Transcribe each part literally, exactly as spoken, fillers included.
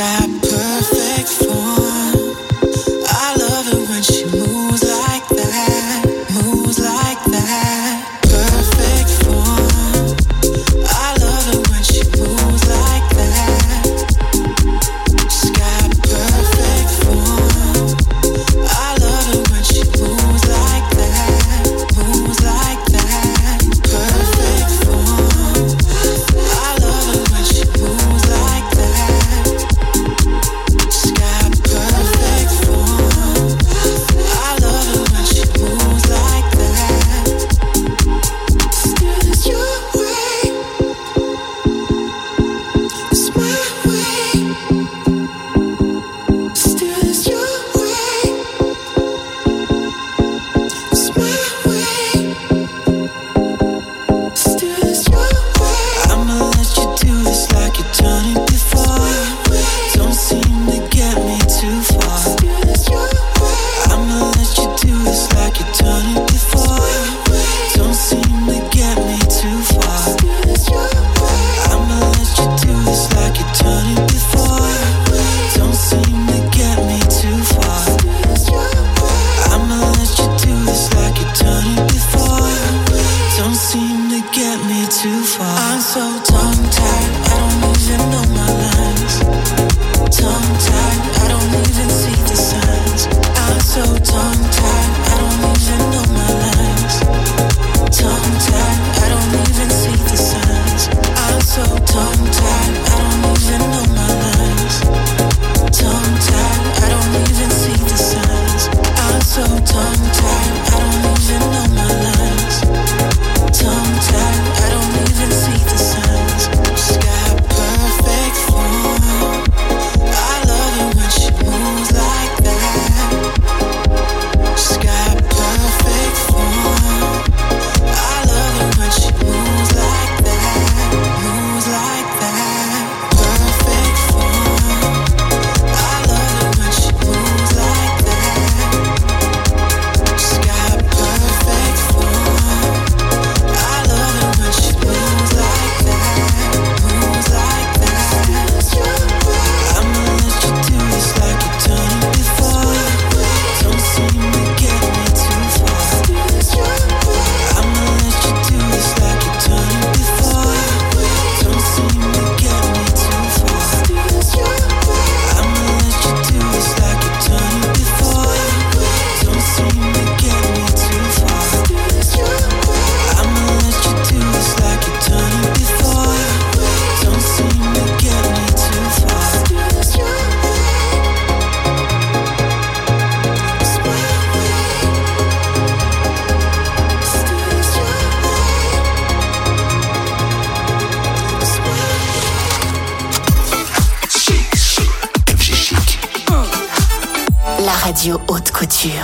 got perfect form. I love it when she moves like that, moves like that. Perfect form. I love it when she moves like that. She's got perfect form. I love it when she moves like that, moves like that. Perfect form. I love it when she moves like that. She's got perfect form. I love it when she moves like that. Still it's your way, it's my way. Still it's your way, it's my way. Still it's your way. I'ma let you do this like you've done it before. Don't seem to get me too far. Still it's your way. I'ma let you do this like you've done it before. Don't seem to get me too far. Still it's your way. I'ma let you do this like you've done it before. Don't seem to get me too far. Still it's your way. I'ma let you do this like you've done it before. Don't seem to get me too far. I'm so tongue-tied, I don't even know my lines. Tongue-tied, I don't even see the signs. I'm so tongue-tied, I don't even know my lines. Tongue-tied, I don't even see the signs. I'm so tongue-tied, I don't even know my lines. Tongue-tied, I don't even see the signs. I'm so tongue-tied, I don't even know my lines. Tongue-tied, I don't even see the signs. She's got perfect form. I love it when she moves like that. She's got perfect form. I love it when she moves like that, moves like that. Perfect form. I love it when she moves like that. She's got perfect form. I love it when she moves like that, moves like that. I'ma let you do this like you've done it before. Don't seem to get me too far. I'ma let you do this like you've done it before. Don't seem to get me too far. I'ma let you do this like you've done it before. Don't seem to get me too far. I'ma let you do this like you've done it before. Don't seem to get me too far. It's my way. Still it's your way. It's my Chic, chic, F G Chic. La radio haute couture.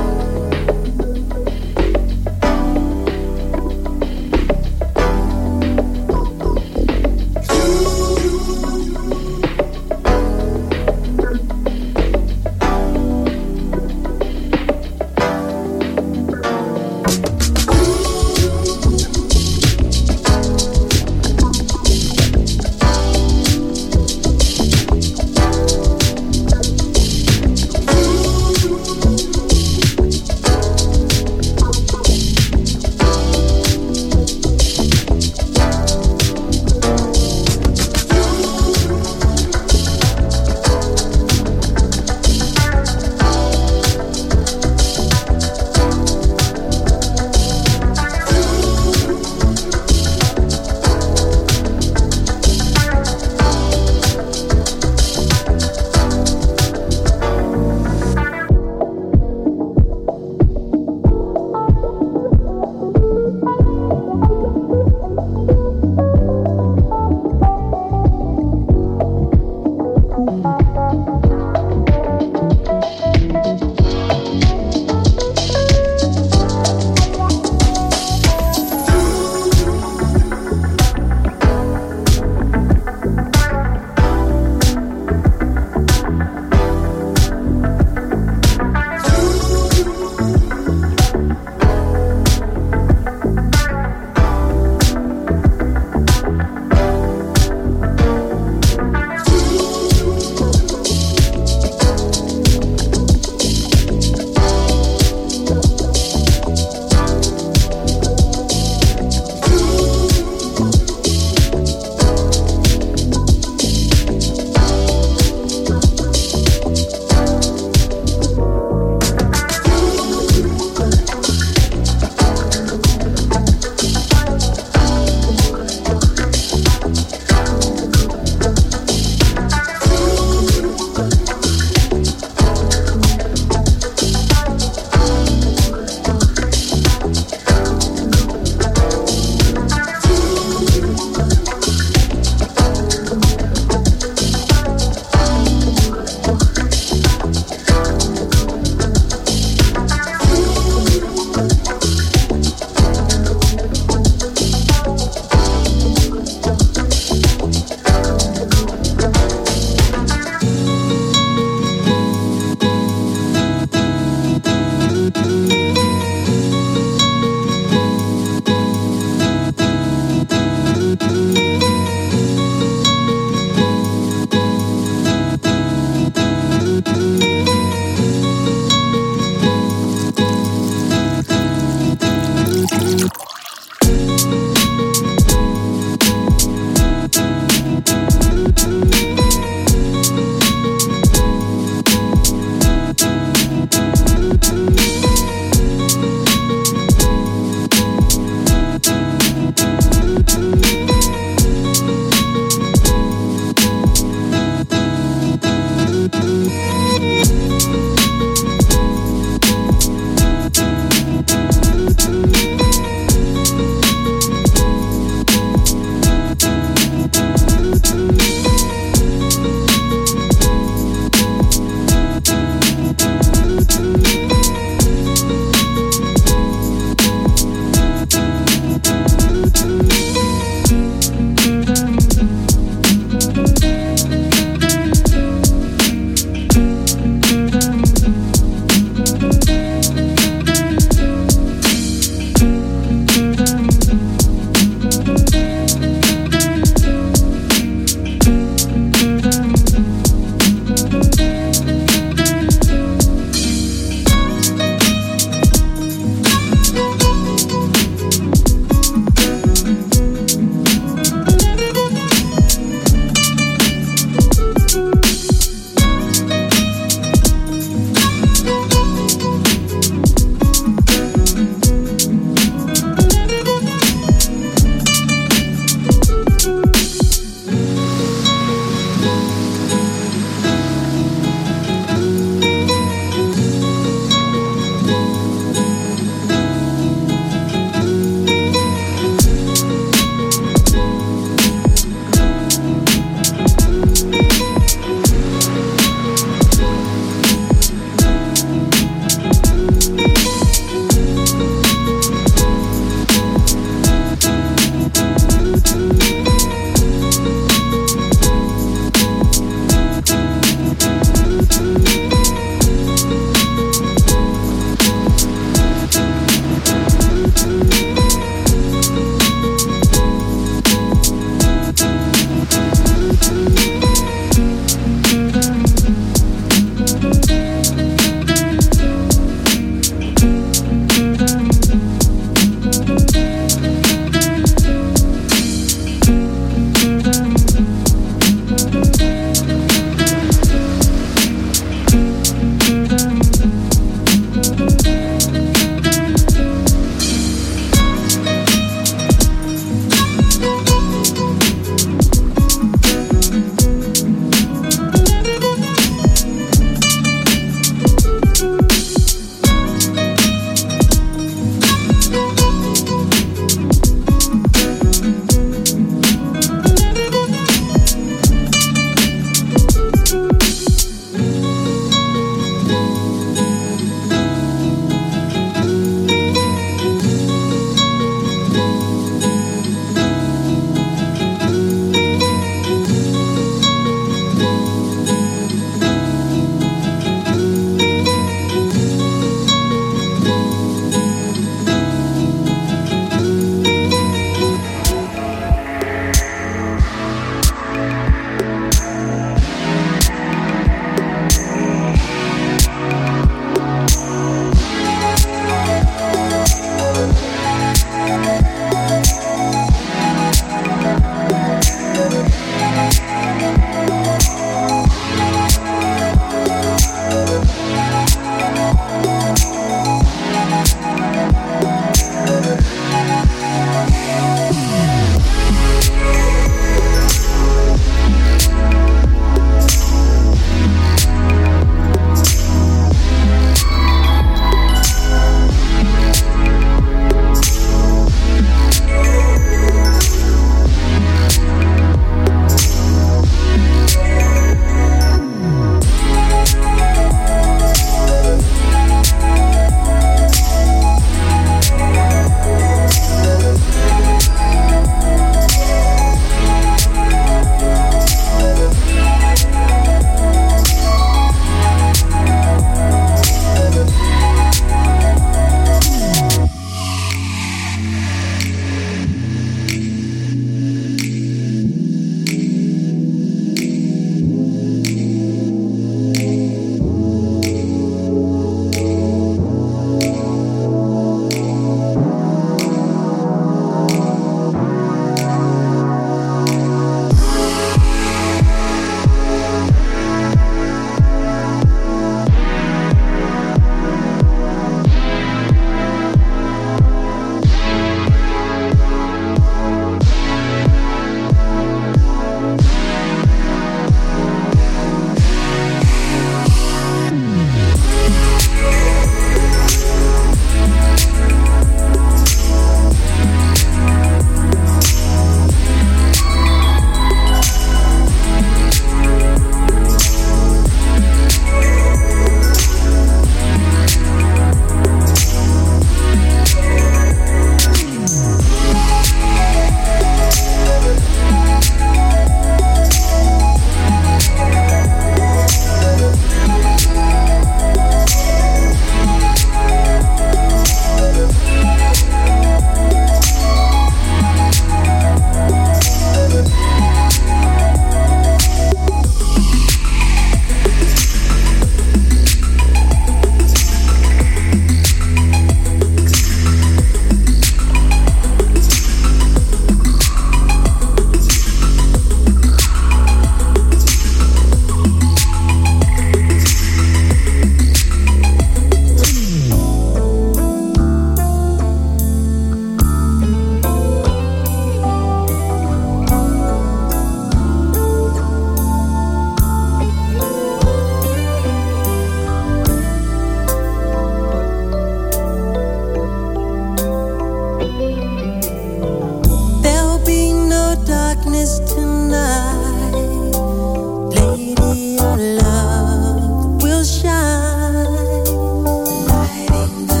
love will shine. Lighting the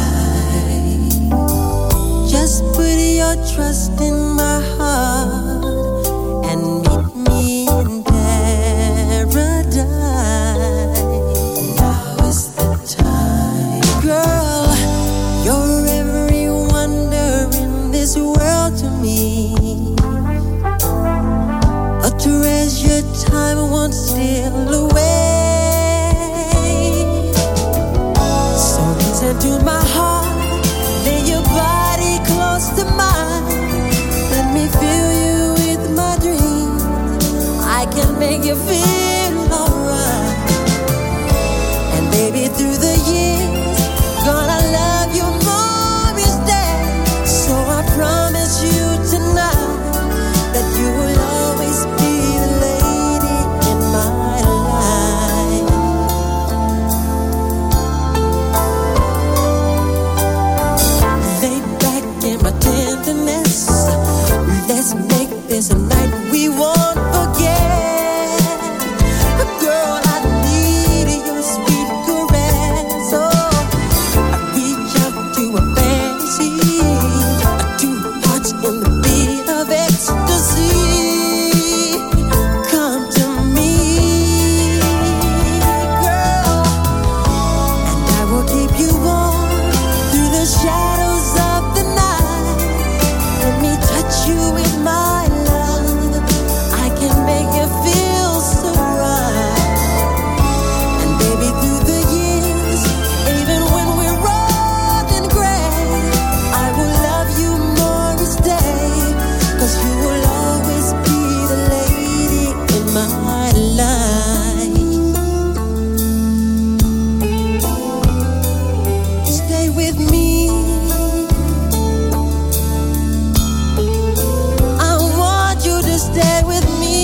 light. Just put your trust in my heart and meet me in paradise. Now is the time. Girl, you're every wonder in this world to me. A treasured time won't steal away. So listen to my heart, lay your body close to mine. Let me fill you with my dreams. I can make you feel alright. And baby, through the years, gonna love you more each day. So I promise you tonight that you will always be the lady in my life. Lay back in my tenderness. Let's make this a night we won't forget. Girl, I need your sweet caress. Oh, I reach out to a fantasy. Two hearts in the beat of ecstasy. Come to me, girl, and I will keep you warm through the shadows of the night. Let me touch you with my love. I can make you feel so right. And baby, through the years, even when we're old and gray, I will love you more each day. 'Cause you will always be the lady in my life. Stay with me. I want you to stay with me.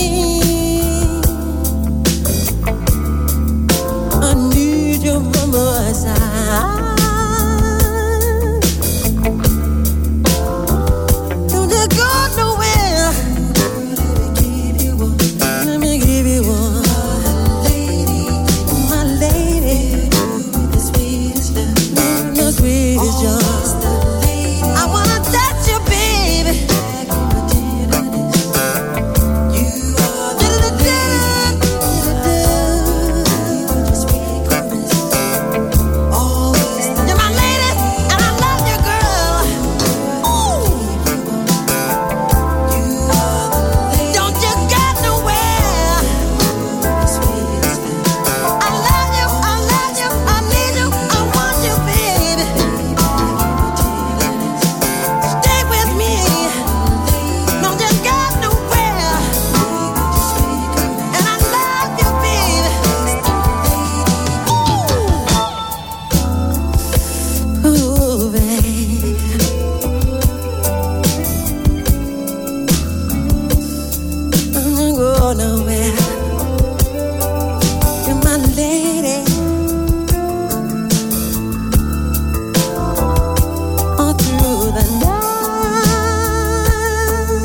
I need you by my side. Don't you go nowhere. Let me give you one, my lady, the sweetest love, the sweetest joy. I wanna touch you, baby. You're my lady, and I love you, girl. Ooh. Don't you go nowhere. I love you, I love you, I need you, I want you, baby. Stay with me. Don't you go nowhere. And I love you, baby. Ooh, ooh, baby. I'm gonna go nowhere. You're my lady. All through the night.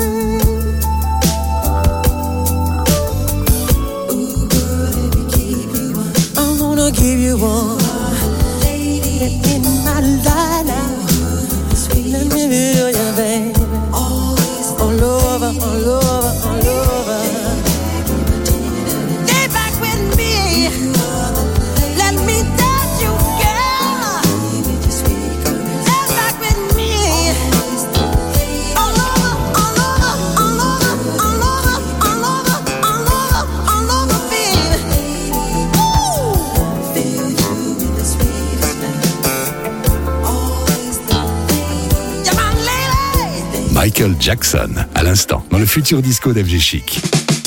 Ooh, let me keep you one. I wanna give you one. In my life now. Let me feel you, baby. All over, all over, all over. Stay back with me. Let me touch you, girl. Stay back with me. All over, all over, all over, all over, all over, all over, all over, baby. Ooh. You're my lady. Michael Jackson, à l'instant, dans le futur disco d'F G Chic.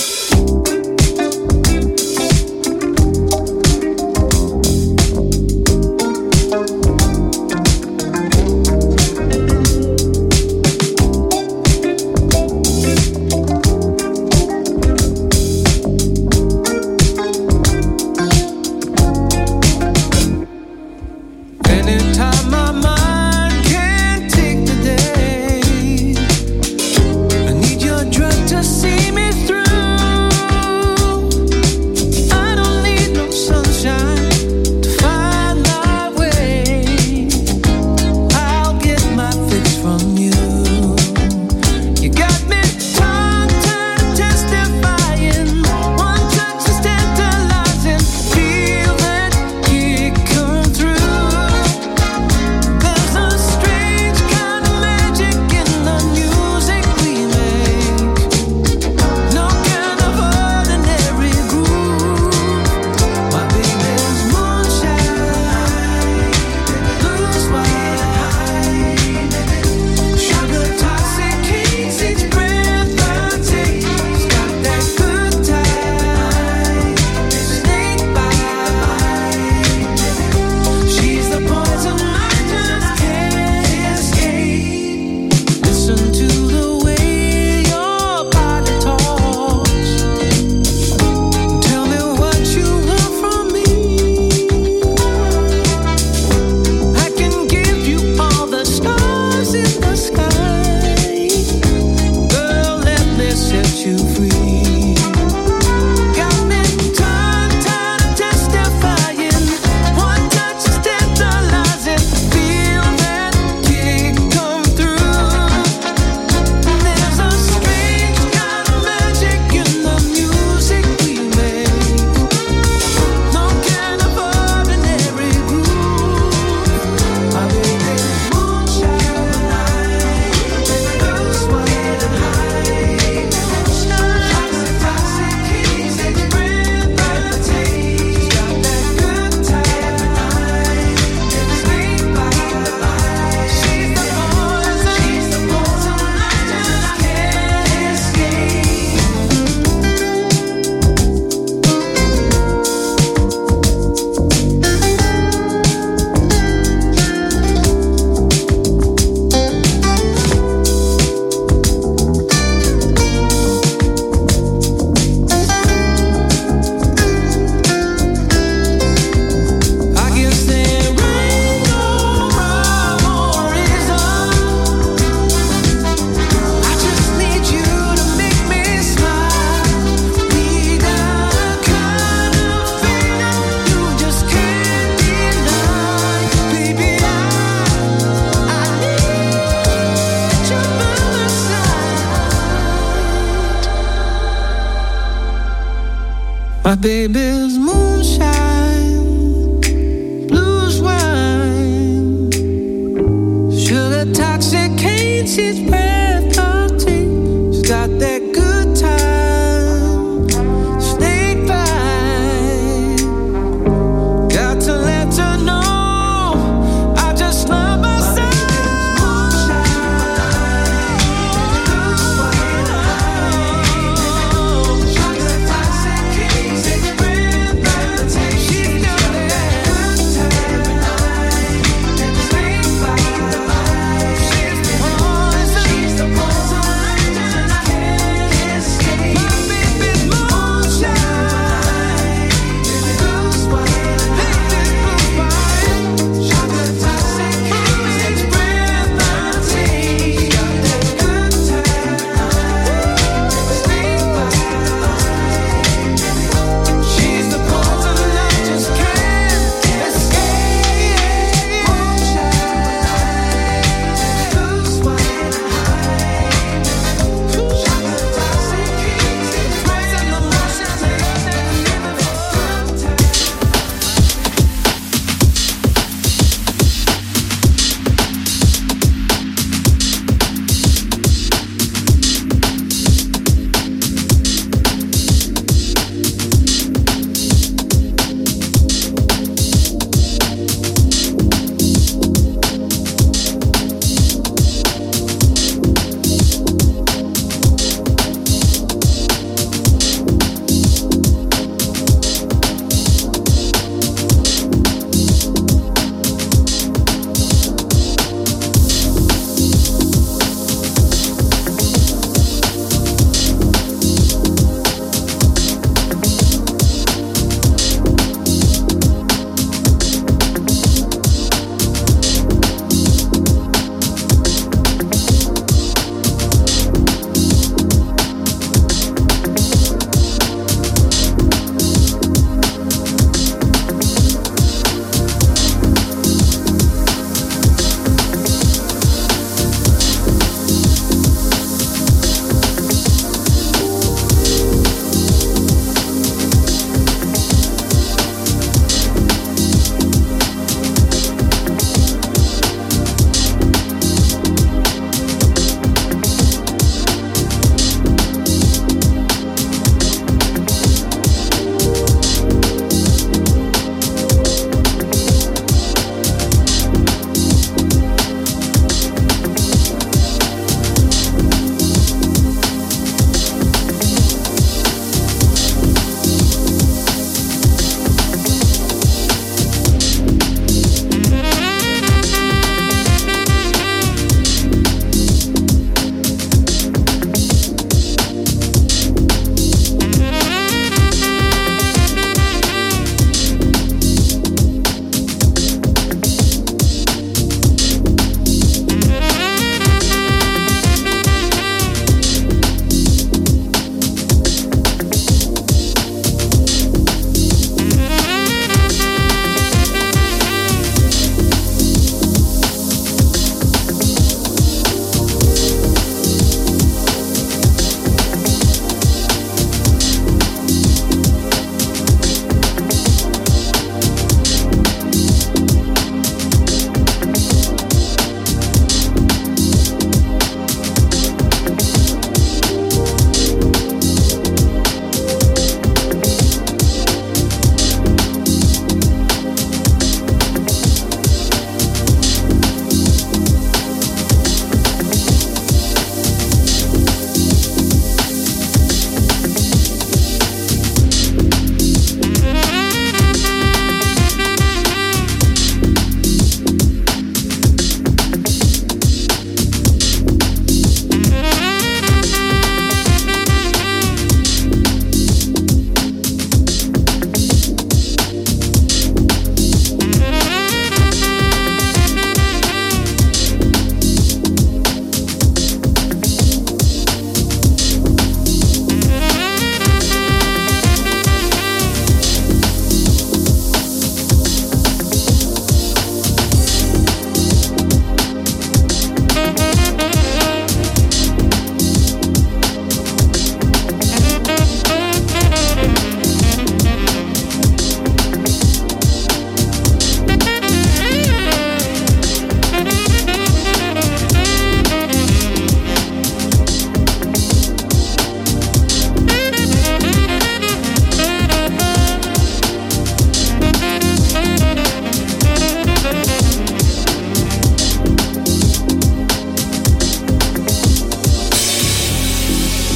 Anytime my mind can't take the day, I need your drug to see me through. baby's moonshine, blues wine, sugar toxicates each breath of tea. She's got that good time, snake bite. Got to let her know I just love myself. She's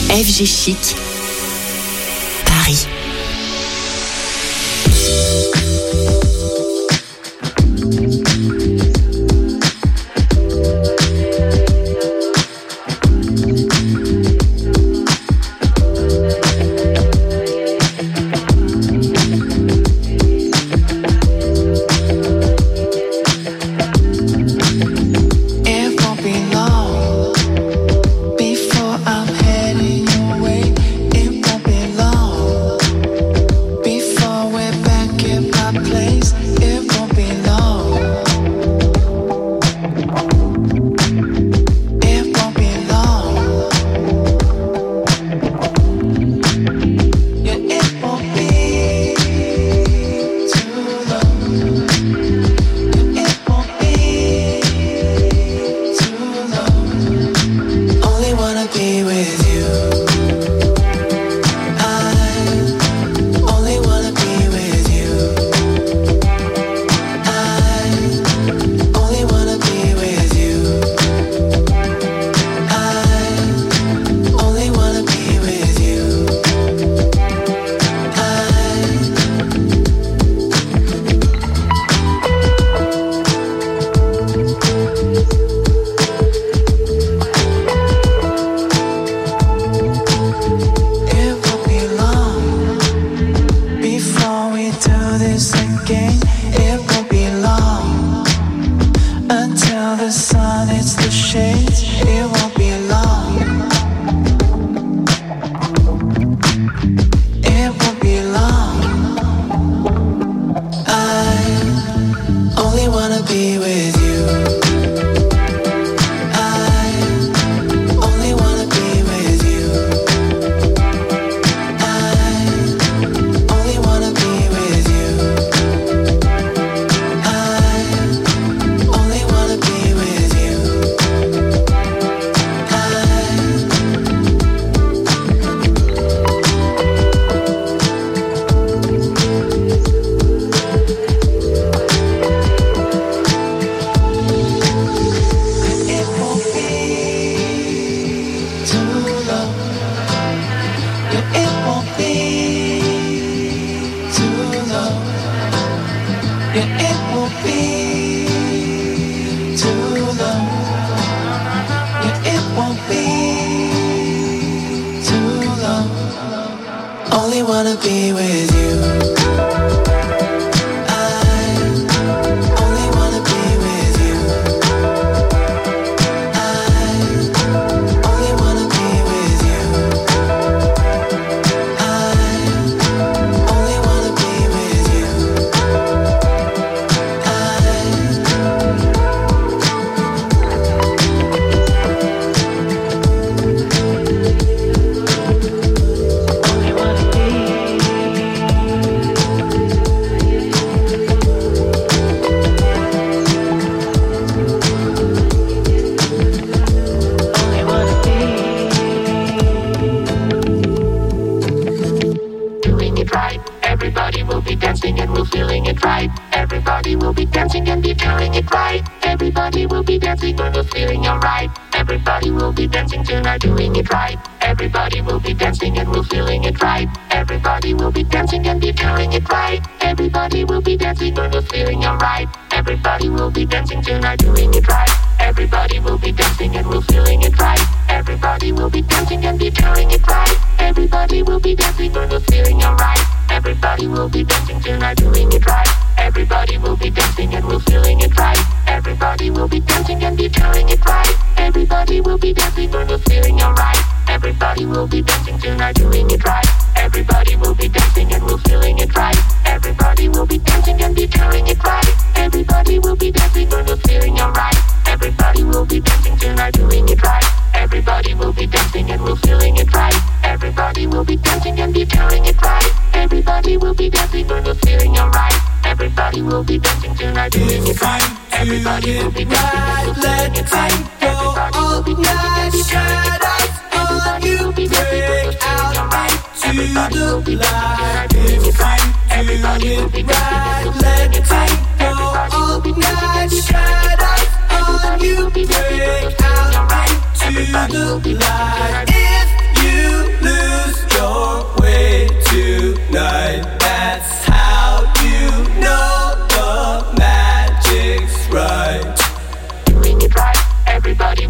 F G Chic, Paris. Break out into the light. If you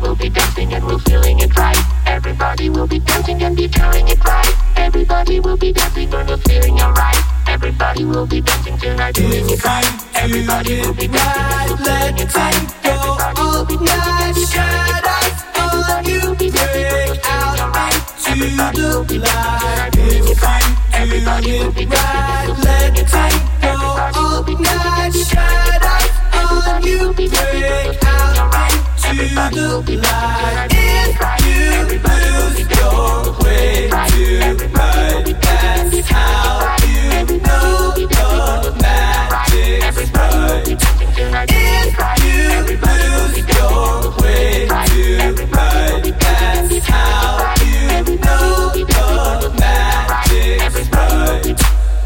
will be dancing and we're feeling it right. Everybody will be dancing and be feeling it right. Everybody will be dancing and we're feeling alright. Everybody will be dancing tonight, feeling it right. Everybody will be dancing and we're feeling it right. All night shadows on you, break out into the light. If you do it right, let it go. All night shadows on you, break out into the light. If you lose your way tonight, that's how you know the magic's right. If you lose your way tonight, that's how you know the magic's right.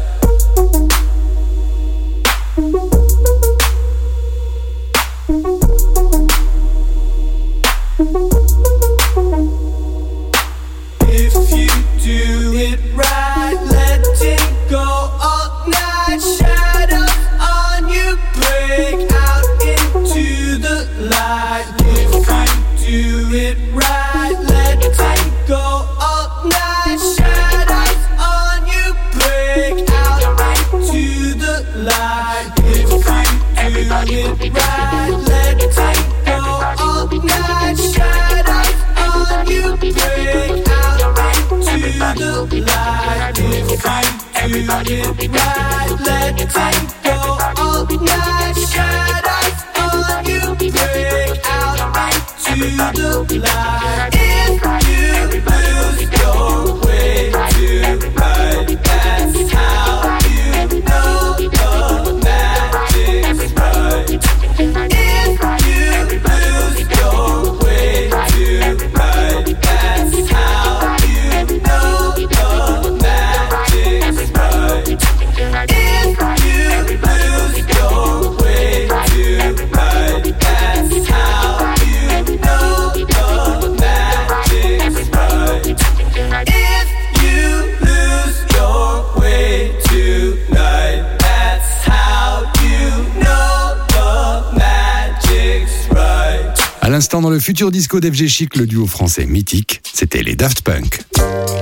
If you do it right, let it go. All night shadows on you, break out into the light. If you do it right, let it go. All night shadows on you, break out into the light. If you do it right, let it go. All night shadows on you, break out into the light. If you do it right, let it go. All night shadows on you, break out into the light. If you lose your way tonight, that's how you know the magic's right. If you lose your way tonight, that's how you know the magic's right. If you lose your way tonight, that's how you know the magic's right. If you lose your way tonight, that's how you know the magic's right. À l'instant, dans le futur disco d'F G Chic, le duo français mythique, c'était les Daft Punk.